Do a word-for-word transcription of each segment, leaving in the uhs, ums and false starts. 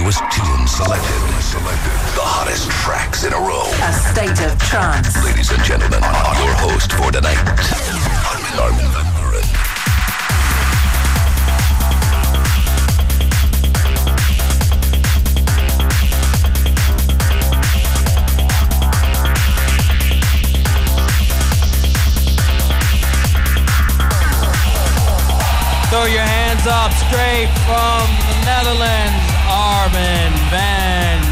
newest tunes selected. Selected. The hottest tracks in a row. A state of trance. Ladies and gentlemen, your host for tonight, Armin, Armin van Buuren. Throw your hands up straight from the Netherlands, Armin van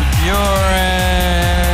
Buuren.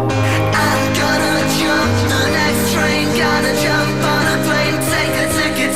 Jump on a plane, take a ticket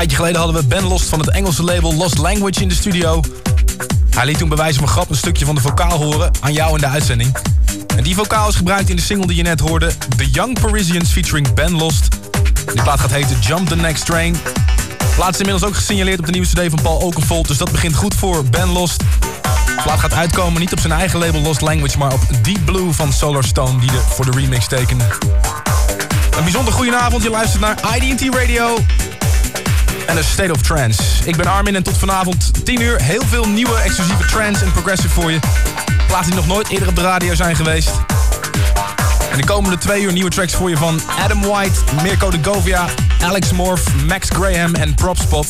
tijdje geleden hadden we Ben Lost van het Engelse label Lost Language in de studio. Hij liet toen bij wijze van grap een stukje van de vocaal horen aan jou in de uitzending. En die vocaal is gebruikt in de single die je net hoorde, The Young Parisians featuring Ben Lost. Die plaat gaat heten Jump the Next Train. De plaat is inmiddels ook gesignaleerd op de nieuwe cd van Paul Oakenfold, dus dat begint goed voor Ben Lost. De plaat gaat uitkomen niet op zijn eigen label Lost Language, maar op Deep Blue van Solar Stone, die er voor de remix tekende. Een bijzonder goedenavond, je luistert naar I D en T Radio en A State of Trance. Ik ben Armin en tot vanavond tien uur heel veel nieuwe exclusieve trance en progressive voor je. Plaatsen die nog nooit eerder op de radio zijn geweest. En de komende twee uur nieuwe tracks voor je van Adam White, Mirko de Govia, Alex Morph, Max Graham en Propspot.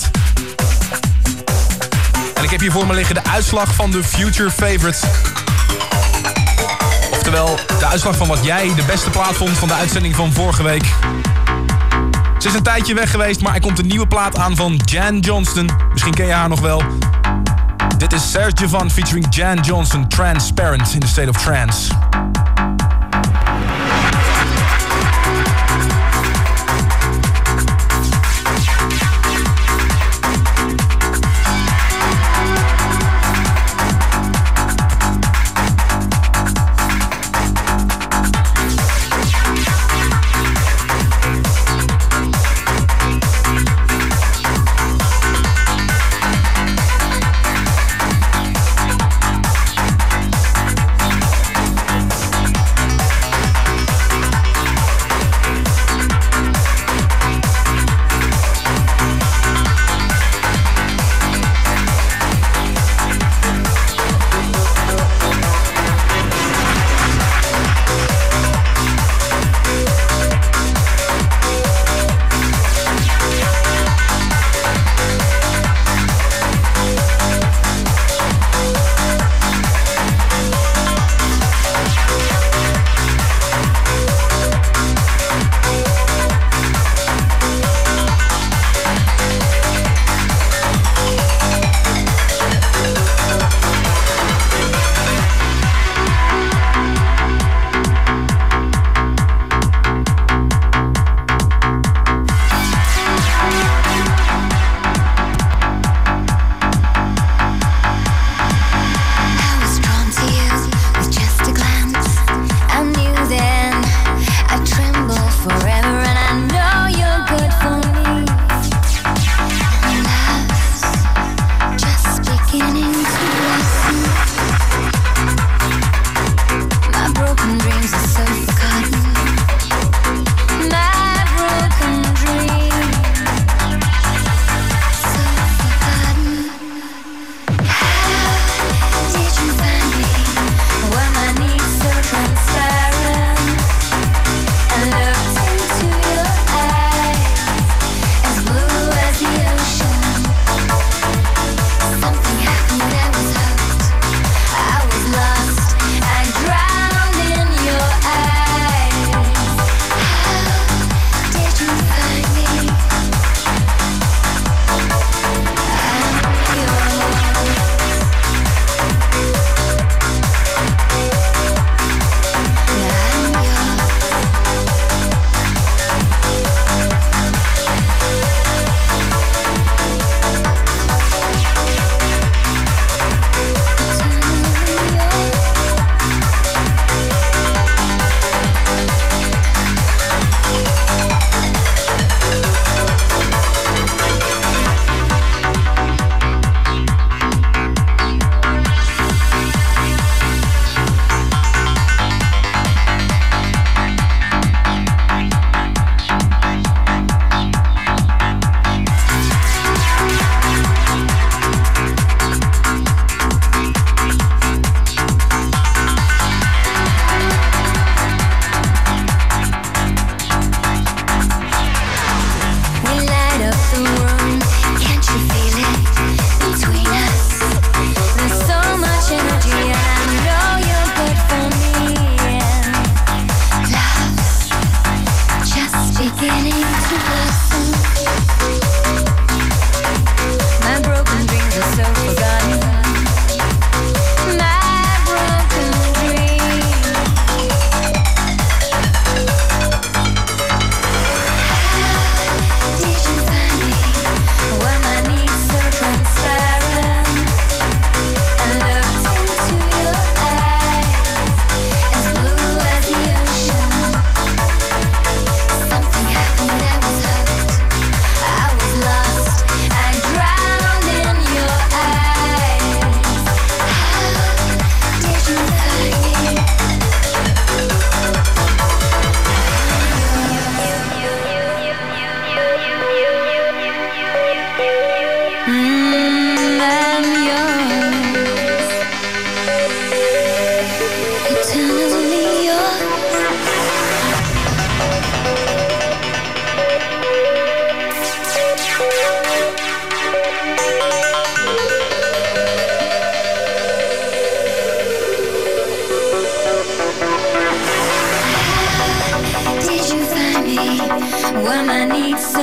En ik heb hier voor me liggen de uitslag van de Future Favorites. Oftewel, de uitslag van wat jij de beste plaat vond van de uitzending van vorige week. Ze is een tijdje weg geweest, maar er komt een nieuwe plaat aan van Jan Johnston. Misschien ken je haar nog wel. Dit is Serge Javan featuring Jan Johnston, Transparent in the State of Trance.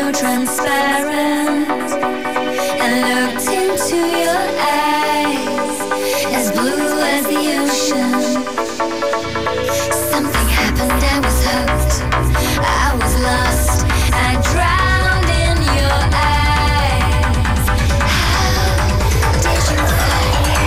so transparent and looked into your eyes, as blue as the ocean. Something happened, I was hooked, I was lost, I drowned in your eyes. How did you find me?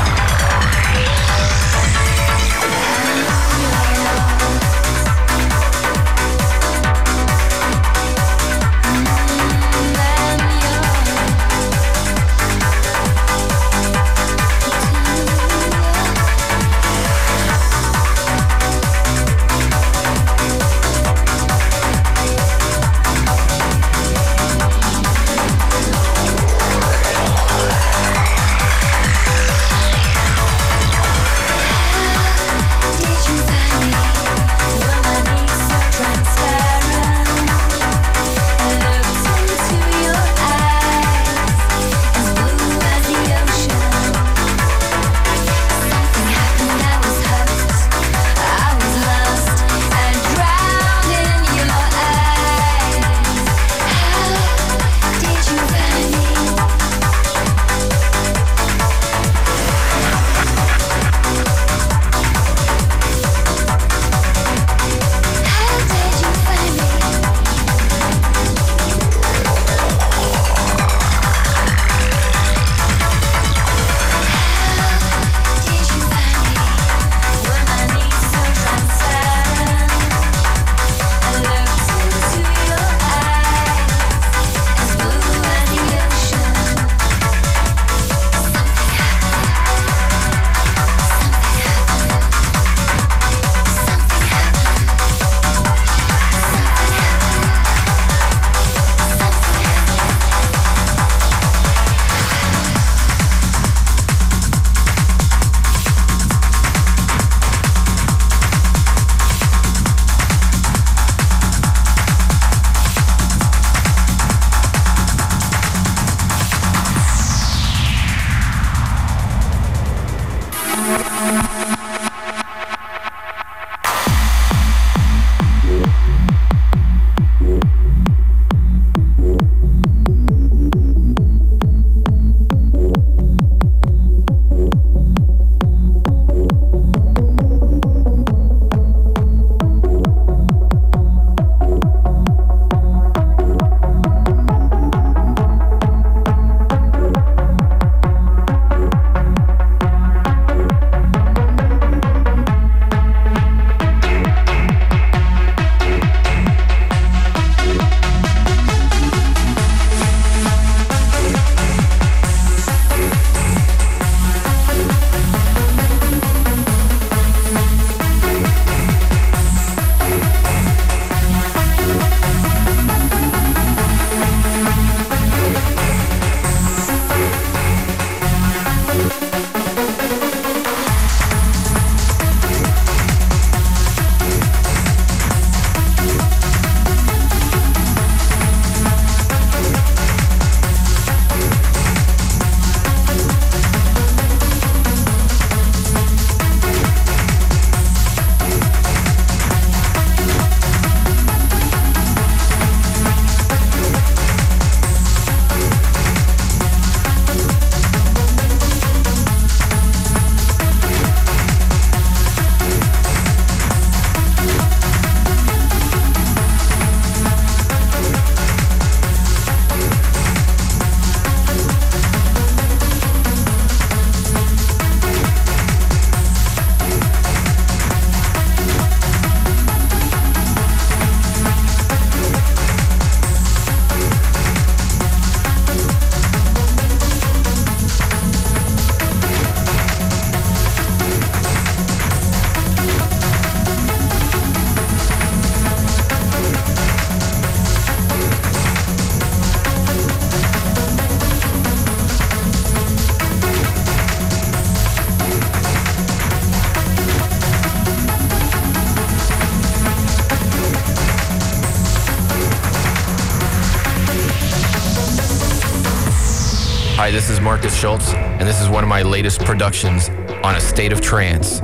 Hi, this is Marcus Schultz, and this is one of my latest productions on A State of Trance.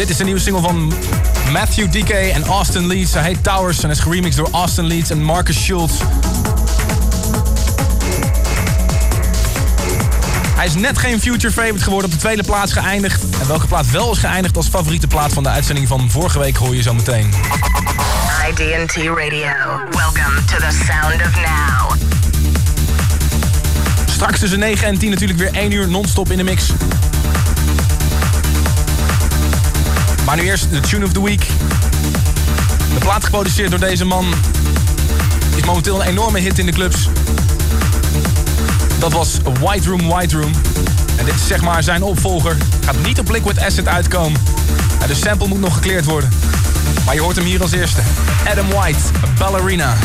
Dit is de nieuwe single van Matthew D K en Austin Leeds. Hij heet Towers en is geremixed door Austin Leeds en Marcus Schultz. Hij is net geen future favorite geworden, op de tweede plaats geëindigd. En welke plaat wel is geëindigd als favoriete plaat van de uitzending van vorige week hoor je zo meteen. I D N T Radio. Welcome to the sound of now. Straks tussen negen en tien natuurlijk weer één uur non-stop in de mix. Maar nu eerst de Tune of the Week. De plaat geproduceerd door deze man is momenteel een enorme hit in de clubs. Dat was White Room, White Room. En dit is zeg maar zijn opvolger. Gaat niet op Liquid Acid uitkomen. Ja, de sample moet nog gekleerd worden. Maar je hoort hem hier als eerste. Adam White, Ballerina.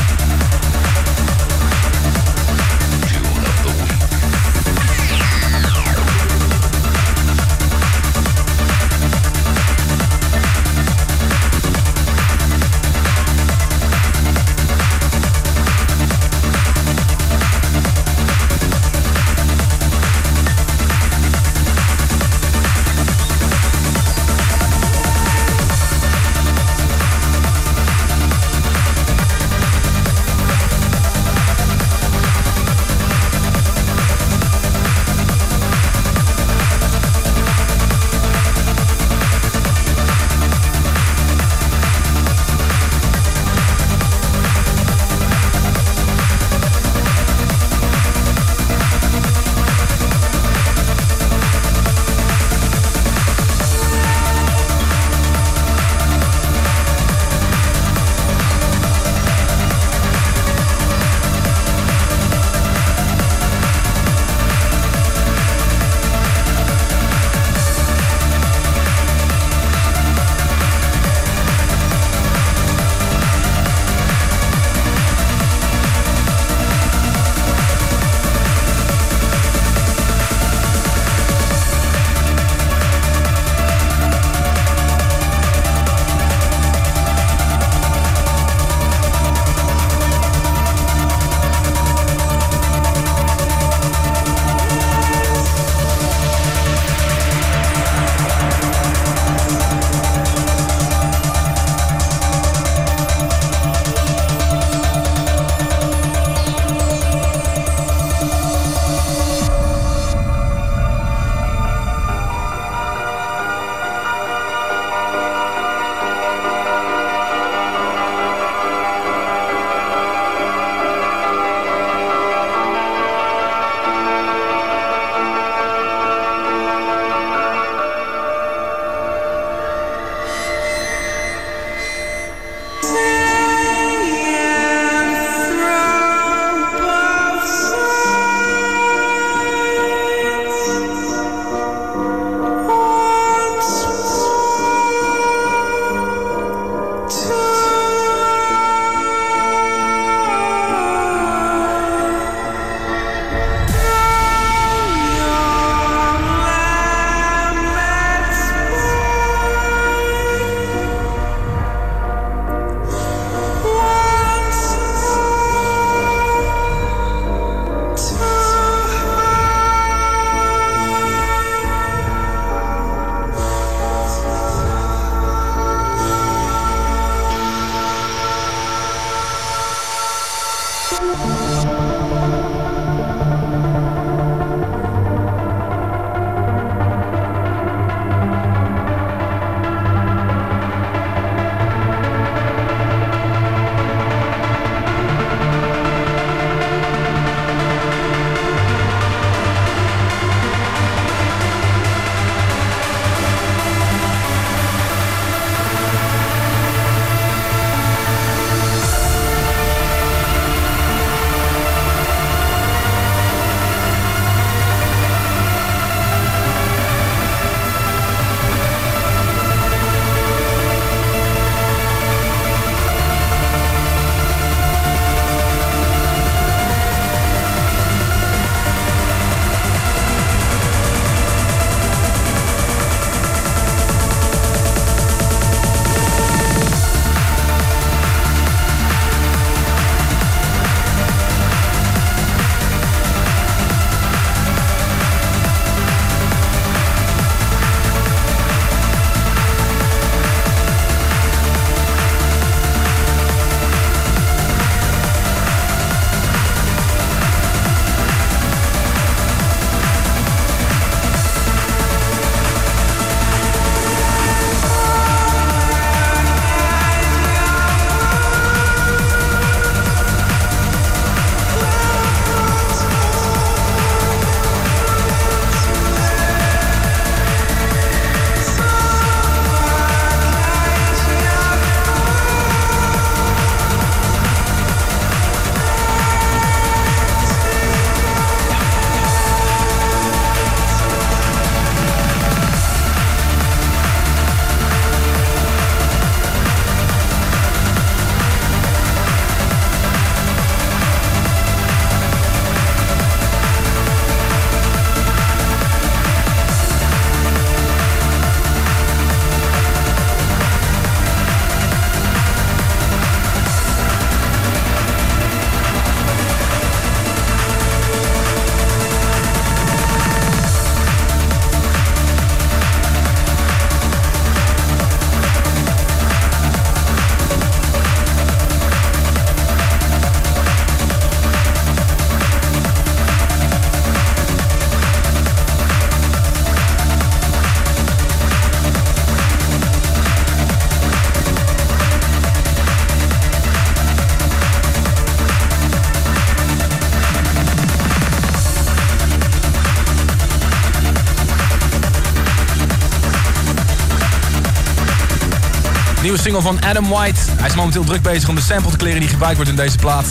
Nieuwe single van Adam White. Hij is momenteel druk bezig om de sample te kleren die gebruikt wordt in deze plaat.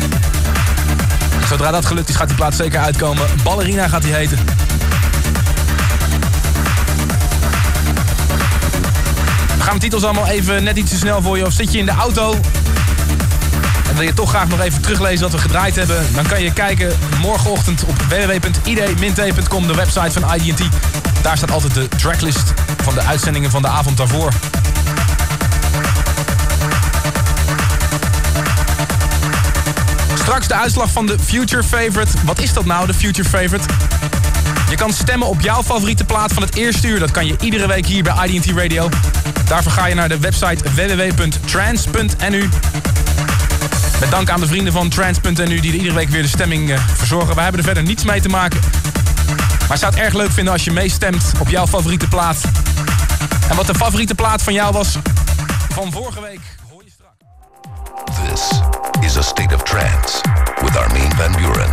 Zodra dat gelukt is, gaat die plaat zeker uitkomen. Ballerina gaat die heten. We gaan de titels allemaal even net iets te snel voor je. Of zit je in de auto en wil je toch graag nog even teruglezen wat we gedraaid hebben, dan kan je kijken morgenochtend op w w w punt i d dash t punt com, de website van I D T. Daar staat altijd de tracklist van de uitzendingen van de avond daarvoor. Straks de uitslag van de Future Favorite. Wat is dat nou, de Future Favorite? Je kan stemmen op jouw favoriete plaat van het eerste uur. Dat kan je iedere week hier bij I D T Radio. Daarvoor ga je naar de website w w w punt trance punt n u. Met dank aan de vrienden van trance punt n u die er iedere week weer de stemming uh, verzorgen. We hebben er verder niets mee te maken. Maar ik zou het erg leuk vinden als je meestemt op jouw favoriete plaat. En wat de favoriete plaat van jou was van vorige week, hoor je straks. This is a state of trance with Armin van Buuren.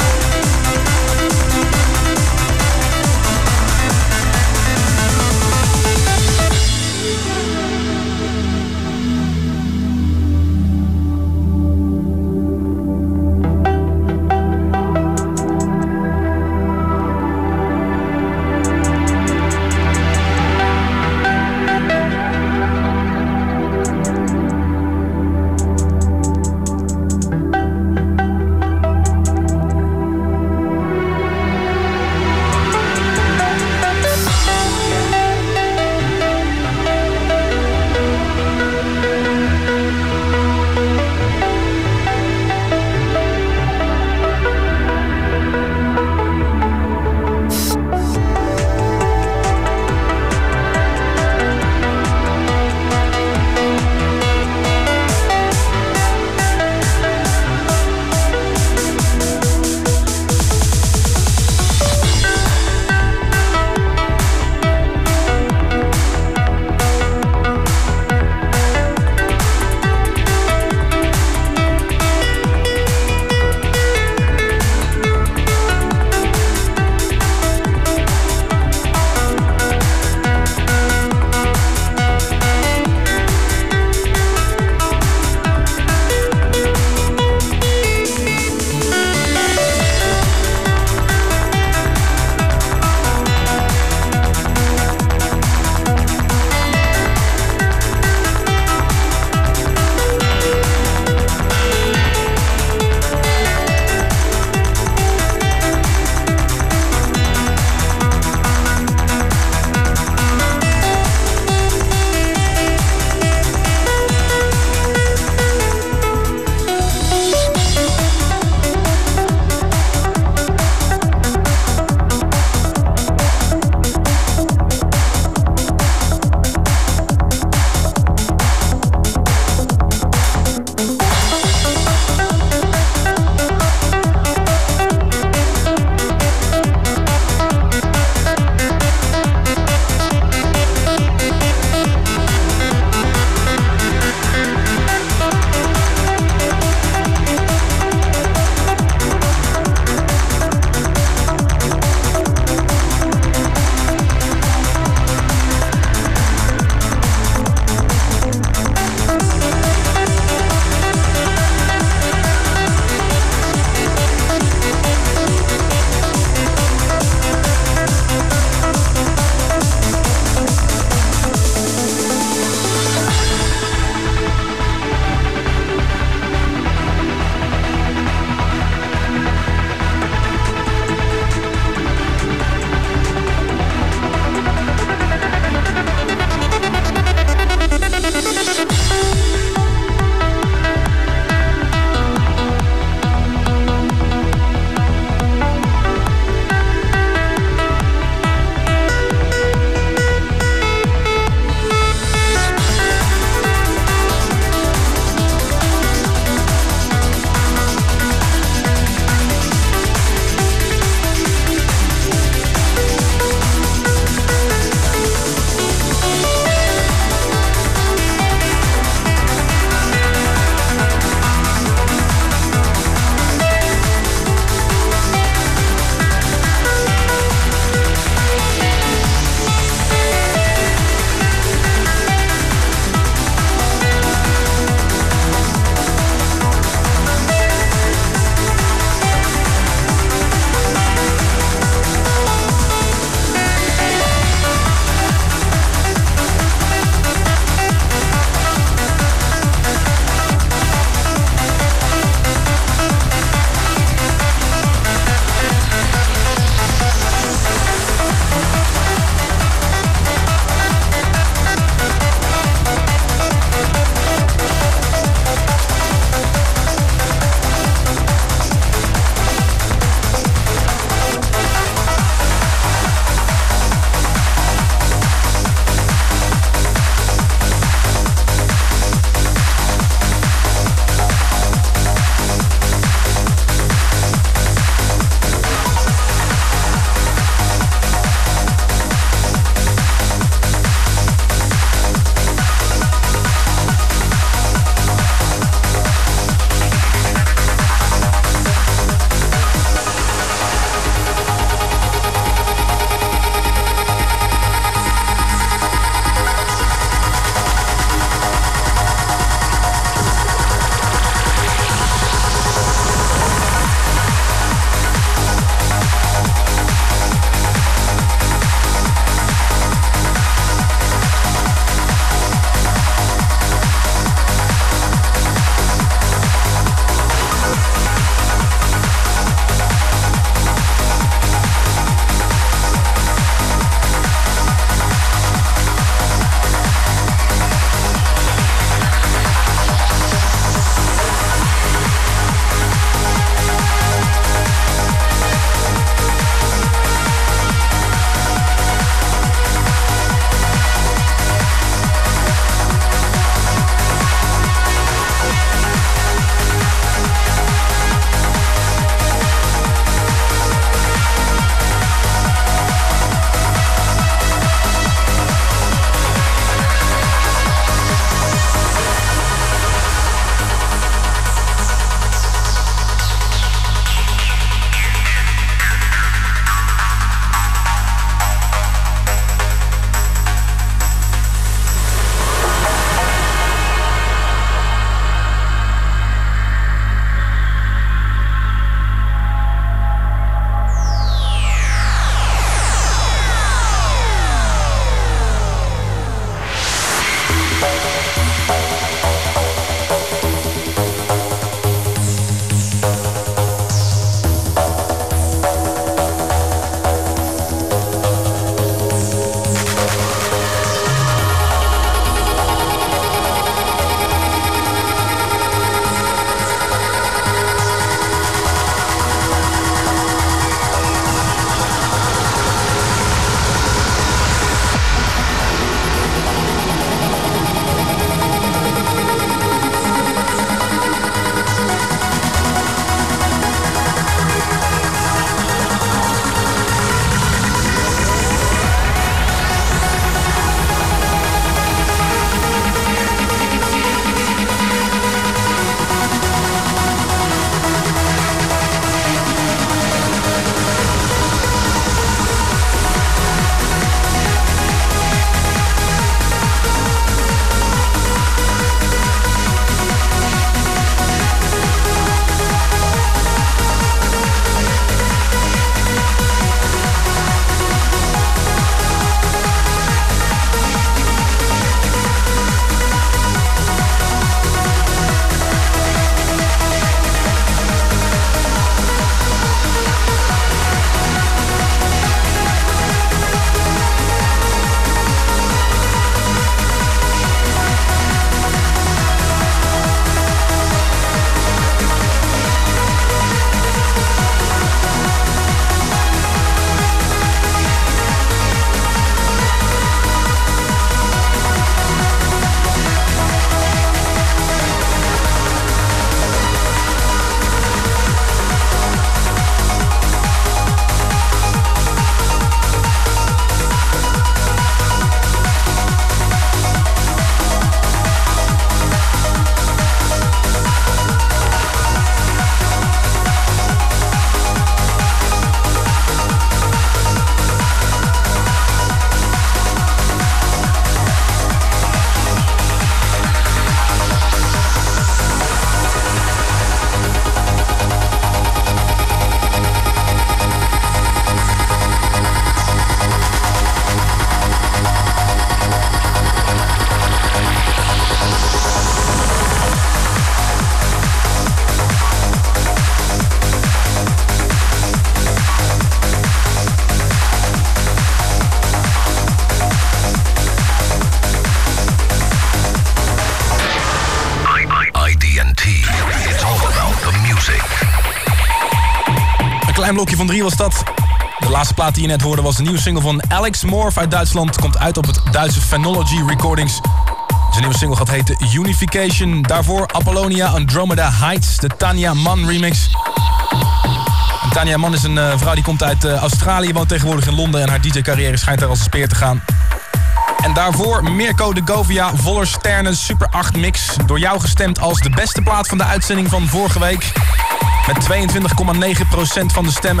Klein blokje van drie was dat. De laatste plaat die je net hoorde was de nieuwe single van Alex Morph uit Duitsland. Komt uit op het Duitse Phenology Recordings. Zijn nieuwe single gaat heten Unification. Daarvoor Apollonia Andromeda Heights, de Tanya Mann remix. En Tanya Mann is een uh, vrouw die komt uit uh, Australië, woont tegenwoordig in Londen en haar D J-carrière schijnt daar als een speer te gaan. En daarvoor Mirko de Govia, Voller Sterne Super acht mix. Door jou gestemd als de beste plaat van de uitzending van vorige week. Met tweeëntwintig komma negen procent van de stemmen.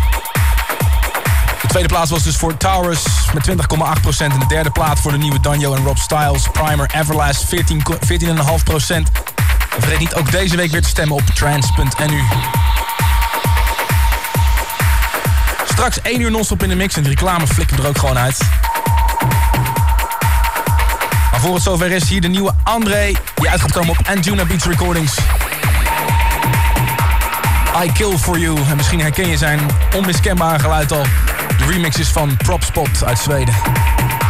De tweede plaats was dus voor Taurus met twintig komma acht procent. En de derde plaat voor de nieuwe Danjo en Rob Styles. Primer Everlast veertien komma vijf procent. En vergeet niet ook deze week weer te stemmen op trance punt n u. Straks één uur non-stop in de mix en de reclame flikken er ook gewoon uit. Maar voor het zover is hier de nieuwe André, die uit gaat komen op Anjuna Beats Recordings. I Kill For You. En misschien herken je zijn onmiskenbare geluid al. De remix is van Propspot uit Zweden.